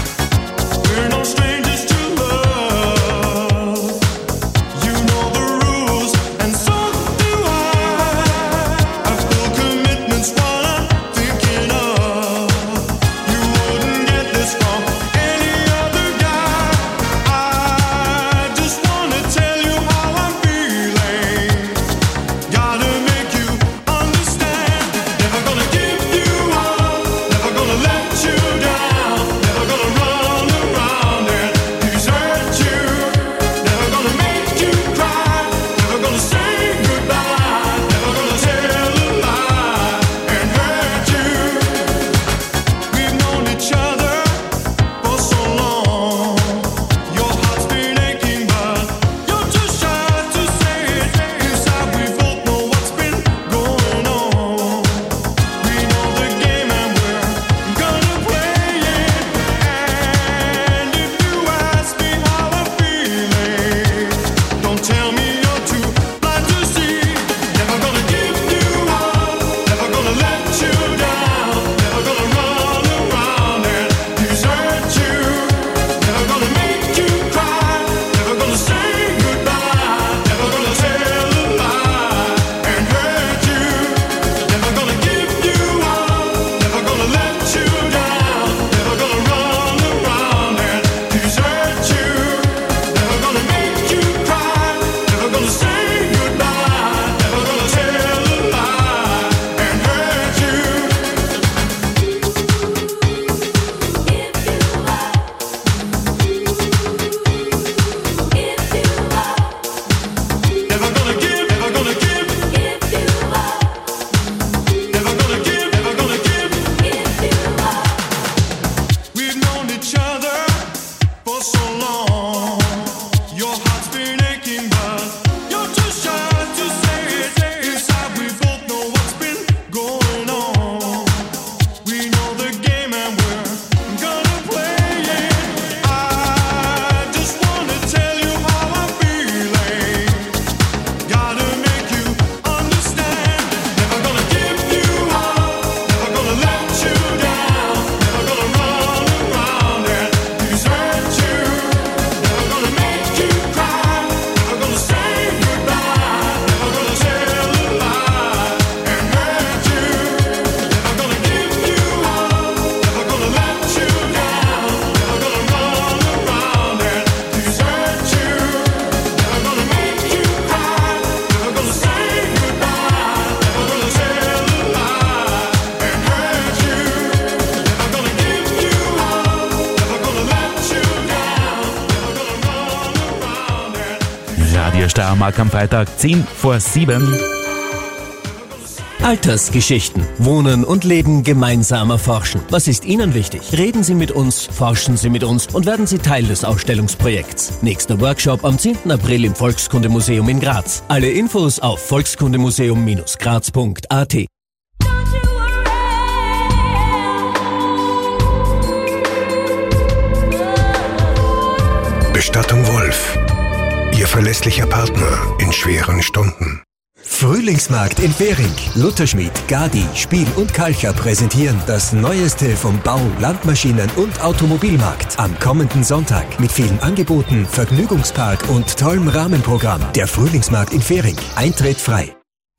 We're no strangers to love. You know the rules. Radio Steiermark am Freitag 7:10. Altersgeschichten. Wohnen und Leben gemeinsam erforschen. Was ist Ihnen wichtig? Reden Sie mit uns, forschen Sie mit uns und werden Sie Teil des Ausstellungsprojekts. Nächster Workshop am 10. April im Volkskundemuseum in Graz. Alle Infos auf volkskundemuseum-graz.at. Bestattung Wolf. Ihr verlässlicher Partner in schweren Stunden. Frühlingsmarkt in Fähring. Lutherschmied, Gadi, Spiel und Kalcher präsentieren das Neueste vom Bau, Landmaschinen- und Automobilmarkt. Am kommenden Sonntag mit vielen Angeboten, Vergnügungspark und tollem Rahmenprogramm. Der Frühlingsmarkt in Fähring. Eintritt frei.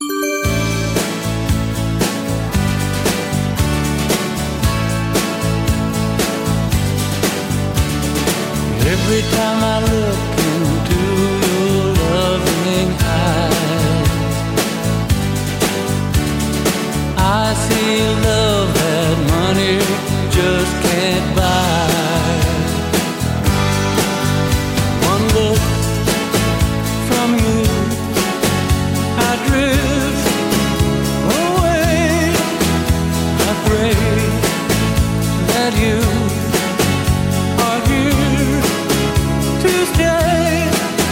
Every time I look into your loving eyes, I see love that money just can't buy. One look from you, I drift away. I pray that you are here to stay.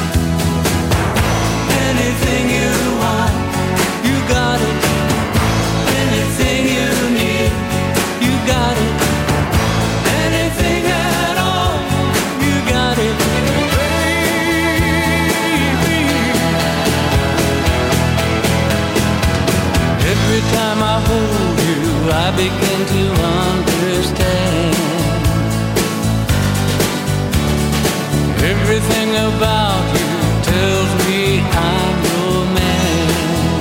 Anything you want, you got it. Anything you need, you got it. Anything at all, you got it, baby. Every time I hold you, I begin to understand. Everything about you tells me I'm your man.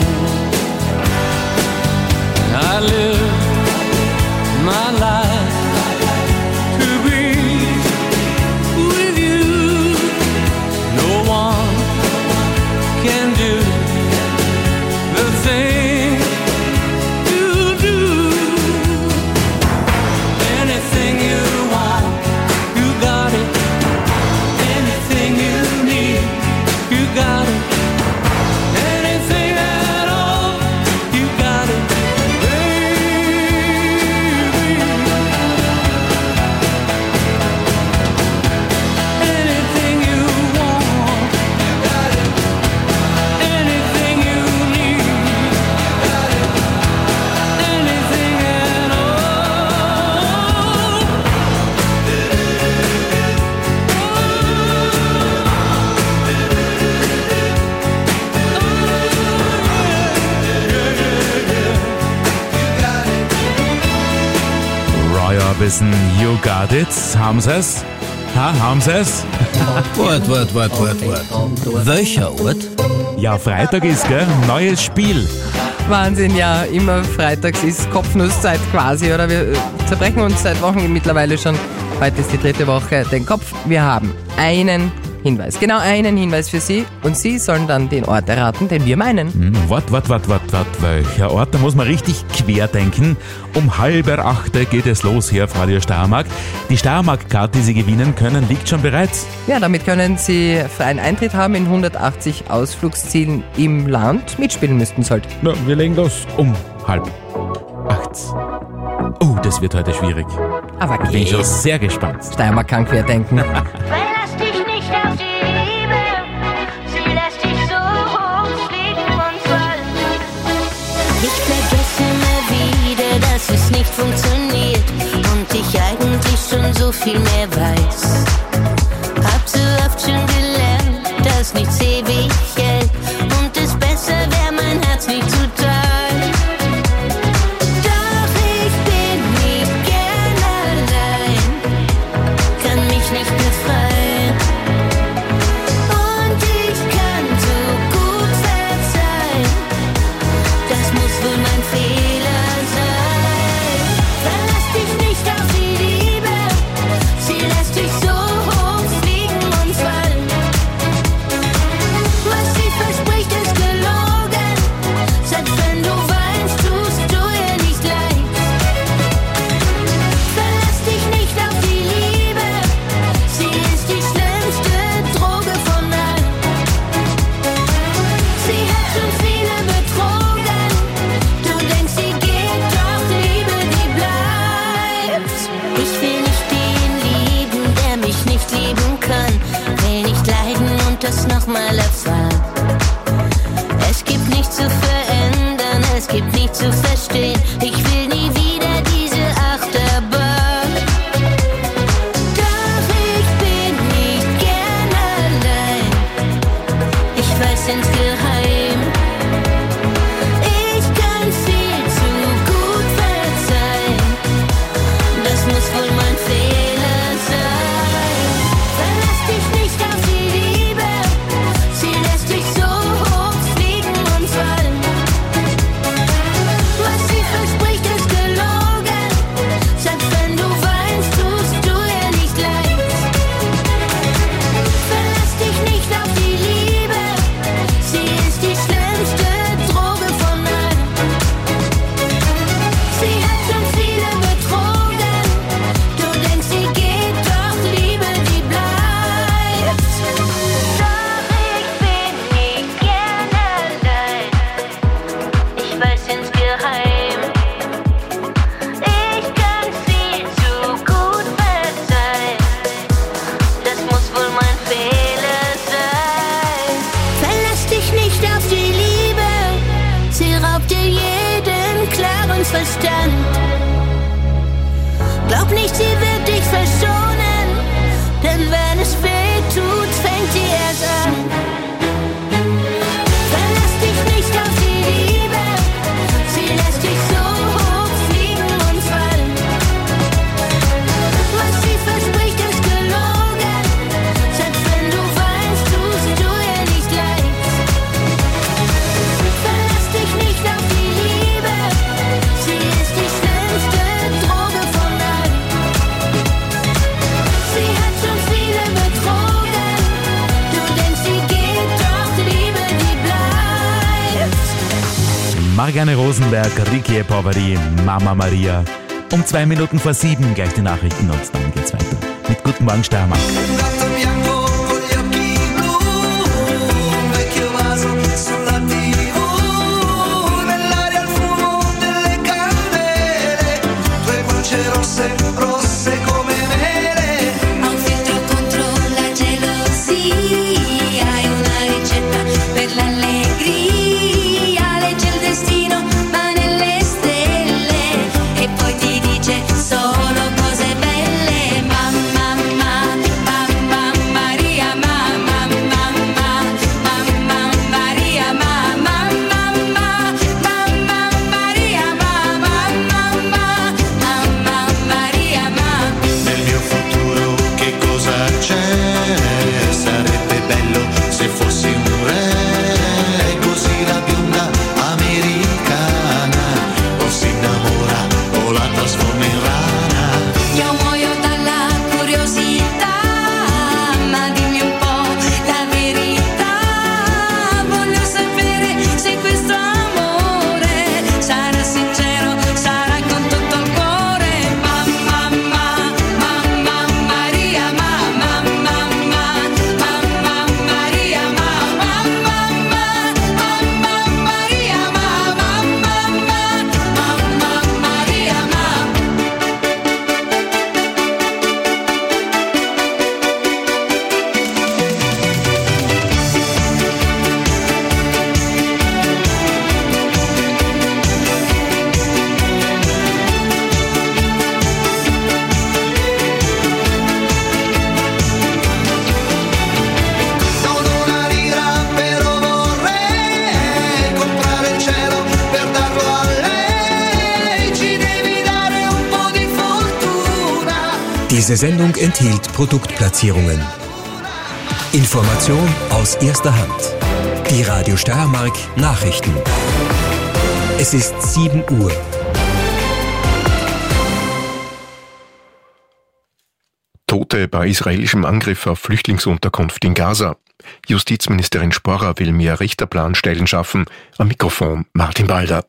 I live my life to be with you. No one can do the thing you do. Anything you want, you got it. Anything you need, you got it. Anything at all, you got it, baby. Anything you want, you got it. Anything you need, you got it. Anything at all. Roy Orbison, You Got It. Haben Sie es? Haben Sie es? Wart. Welcher Ort? Ja, Freitag ist, gell? Neues Spiel. Wahnsinn, ja, immer freitags ist Kopfnusszeit quasi, oder? Wir zerbrechen uns seit Wochen mittlerweile schon. Heute ist die 3. Woche den Kopf. Wir haben einen Hinweis, genau einen Hinweis für Sie und Sie sollen dann den Ort erraten, den wir meinen. Wart, welcher Ort? Da muss man richtig querdenken. Um 7:30 geht es los hier auf Radio Steiermark. Die Steiermark-Karte, die Sie gewinnen können, liegt schon bereits. Ja, damit können Sie freien Eintritt haben in 180 Ausflugszielen im Land. Mitspielen müssten Sie halt. Na, wir legen los um 7:30. Oh, das wird heute schwierig. Aber ich bin schon sehr gespannt. Steiermark kann querdenken. Verlass dich nicht auf die Liebe, sie lässt dich so hochfliegen und fallen. Ich vergesse immer wieder, dass es nicht funktioniert und ich eigentlich schon so viel mehr weiß. Hab so oft schon gelernt, dass nichts ewig hält und es besser wäre, mein Herz nicht zu teilen. Doch ich bin nicht gern allein, kann mich nicht befreien und ich kann so gut verzeihen. Das muss wohl mein Fehler sein. Verlass dich nicht auf die Liebe, sie lässt schneller fahren. Es gibt nichts zu verändern, es gibt nichts zu verstehen. Ich will nie wieder diese Achterbahn. Doch ich bin nicht gern allein. Ich weiß insgeheim, ich kann viel zu gut verzeihen. Das muss wohl mein Fehler sein. Verlass dich nicht auf die Liebe, sie lässt dich so hoch fliegen und fallen. Was sie verspricht, ist gelogen. Selbst wenn du weinst, tust du ihr nicht leid. Verlass dich nicht auf die Liebe, sie ist die schlimmste Droge von allen. Sie hat schon viele betrogen. Du denkst, sie geht, doch Liebe, die bleibt. Doch ich bin nie gern allein. Ich weiß insgeheim, ich kann viel zu gut verzeihen. Das muss wohl mein Fehler sein. Verlass dich nicht auf die Liebe, sie raubt dir jeden klaren Verstand. Glaub nicht, sie wird dich verschonen, denn wenn es weh tut, fängt sie erst an. Verlass dich nicht auf die Liebe, sie lässt dich so hoch fliegen und fallen. Was sie verspricht, ist gelogen. Selbst wenn du weinst, tust du ihr nicht leid. Verlass dich nicht auf die Liebe, sie ist die schlimmste Droge von allen. Sie hat schon viele betrogen. Du denkst, sie geht, doch Liebe, die bleibt. Marianne Rosenberg, Ricky Poveri, Mama Maria. Um 2 Minuten vor 7 gleich die Nachrichten und dann geht's weiter. Mit Guten Morgen Steiermark. Un filtro contro la gelosia e una ricetta per l'allegria. Legge il destino, va nelle stelle e poi ti dice solo cose belle. Mamma, mamma Maria, mamma Maria, mamma Maria, mamma Maria, Nel mio futuro che cosa c'è? Sarebbe bello se fossi un re, così la bionda americana o si innamora o la trasforma in rana. Io muoio dalla curiosità, ma dimmi un po' la verità. Voglio sapere se questo amore sarà sincero, sarà con tutto il cuore. Mamma Maria, mamma Maria, mamma Maria, Non una lira però vorrei comprare il cielo per darlo a lei. Ci devi dare un po' di fortuna. Diese Sendung enthielt Produktplatzierungen. Information aus erster Hand. Die Radio Steiermark Nachrichten. Es ist 7 Uhr. Tote bei israelischem Angriff auf Flüchtlingsunterkunft in Gaza. Justizministerin Sporrer will mehr Richterplanstellen schaffen. Am Mikrofon Martin Balder.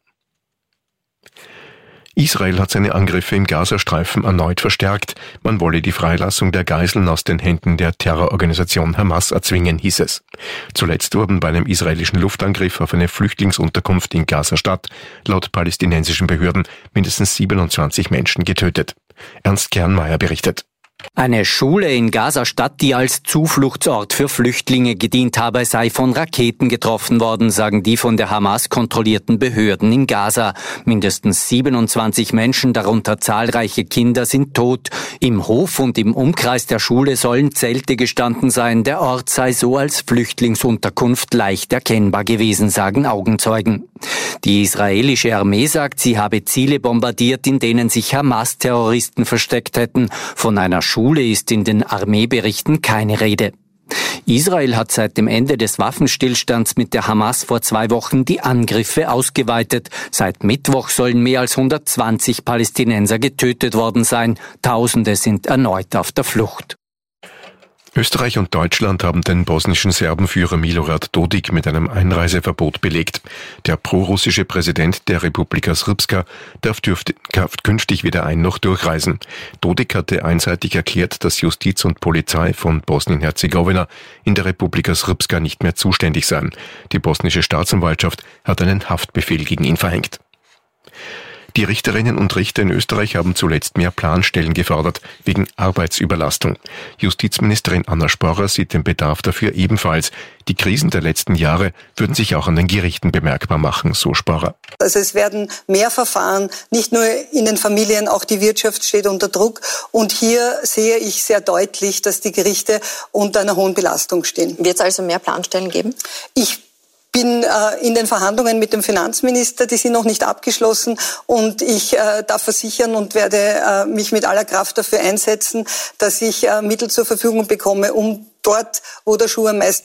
Israel hat seine Angriffe im Gazastreifen erneut verstärkt. Man wolle die Freilassung der Geiseln aus den Händen der Terrororganisation Hamas erzwingen, hieß es. Zuletzt wurden bei einem israelischen Luftangriff auf eine Flüchtlingsunterkunft in Gaza-Stadt laut palästinensischen Behörden mindestens 27 Menschen getötet. Ernst Kernmeier berichtet. Eine Schule in Gaza-Stadt, die als Zufluchtsort für Flüchtlinge gedient habe, sei von Raketen getroffen worden, sagen die von der Hamas kontrollierten Behörden in Gaza. Mindestens 27 Menschen, darunter zahlreiche Kinder, sind tot. Im Hof und im Umkreis der Schule sollen Zelte gestanden sein. Der Ort sei so als Flüchtlingsunterkunft leicht erkennbar gewesen, sagen Augenzeugen. Die israelische Armee sagt, sie habe Ziele bombardiert, in denen sich Hamas-Terroristen versteckt hätten. Von einer Schule ist in den Armeeberichten keine Rede. Israel hat seit dem Ende des Waffenstillstands mit der Hamas vor 2 Wochen die Angriffe ausgeweitet. Seit Mittwoch sollen mehr als 120 Palästinenser getötet worden sein. Tausende sind erneut auf der Flucht. Österreich und Deutschland haben den bosnischen Serbenführer Milorad Dodik mit einem Einreiseverbot belegt. Der prorussische Präsident der Republika Srpska darf künftig weder ein- noch durchreisen. Dodik hatte einseitig erklärt, dass Justiz und Polizei von Bosnien-Herzegowina in der Republika Srpska nicht mehr zuständig seien. Die bosnische Staatsanwaltschaft hat einen Haftbefehl gegen ihn verhängt. Die Richterinnen und Richter in Österreich haben zuletzt mehr Planstellen gefordert, wegen Arbeitsüberlastung. Justizministerin Anna Sporrer sieht den Bedarf dafür ebenfalls. Die Krisen der letzten Jahre würden sich auch an den Gerichten bemerkbar machen, so Sporrer. Also es werden mehr Verfahren, nicht nur in den Familien, auch die Wirtschaft steht unter Druck. Und hier sehe ich sehr deutlich, dass die Gerichte unter einer hohen Belastung stehen. Wird es also mehr Planstellen geben? Ich bin in den Verhandlungen mit dem Finanzminister, die sind noch nicht abgeschlossen, und ich darf versichern und werde mich mit aller Kraft dafür einsetzen, dass ich Mittel zur Verfügung bekomme, um dort, wo der Schuh am meisten